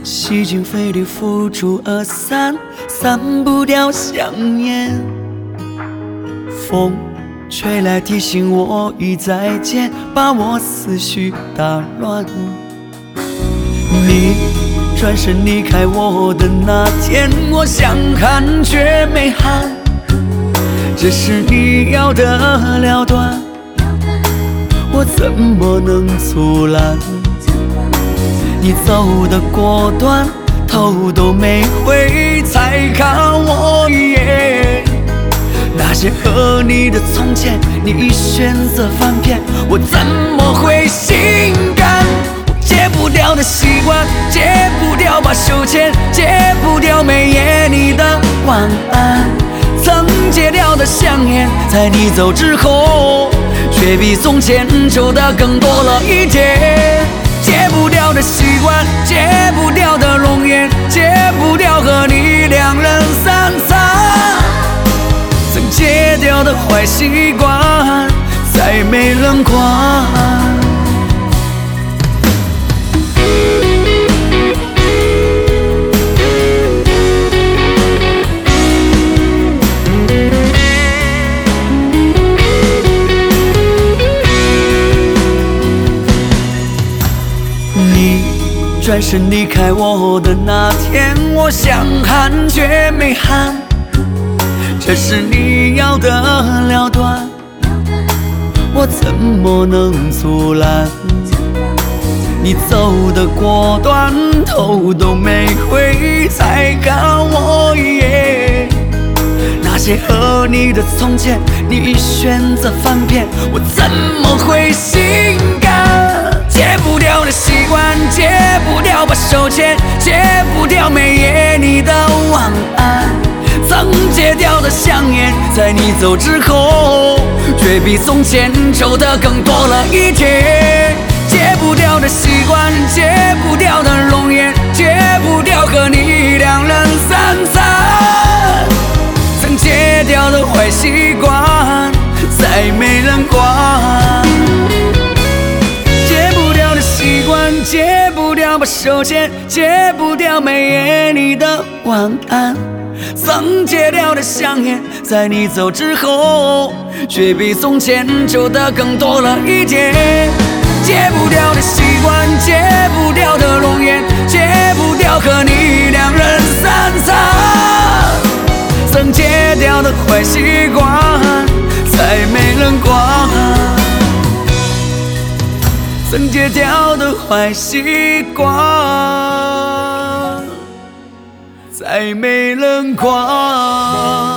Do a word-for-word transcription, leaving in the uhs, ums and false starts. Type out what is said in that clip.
洗尽费力付出而散，散不掉香烟。风吹来提醒我已再见，把我思绪打乱。你转身离开我的那天，我想喊却没喊，这是你要的了断，我怎么能阻拦？你走的果断，头都没回，才看我一眼。那些和你的从前，你选择翻篇，我怎么会心甘？戒不掉的习惯，戒不掉把手牵，戒不掉每夜你的晚安。曾戒掉的香烟，在你走之后，却比从前抽的更多了一点。戒不掉的习惯，戒不掉的容颜，戒不掉和你两人三餐。曾戒掉的坏习惯，再没人管。你转身离开我的那天，我想喊却没喊，这是你要的了断，我怎么能阻拦？你走的果断，头都没回，才看我一眼。那些和你的从前，你选择翻篇，我怎么会心甘？戒不掉的习惯，戒不掉把手牵，戒不掉每夜你的晚安。曾戒掉的香烟，在你走之后，却比从前抽的更多了一点。戒不掉的习惯，戒不掉的容颜，戒不掉和你两人三餐。曾戒掉的坏习惯，再没人管。戒不掉的习惯，戒不掉把手牵，戒不掉每夜你的晚安。曾戒掉的香烟，在你走之后，却比从前抽的更多了一点。戒不掉的习惯，戒不掉的容颜，戒不掉和你两人三餐。曾戒掉的坏习惯，再没人管。曾戒掉的坏习惯，再没人管。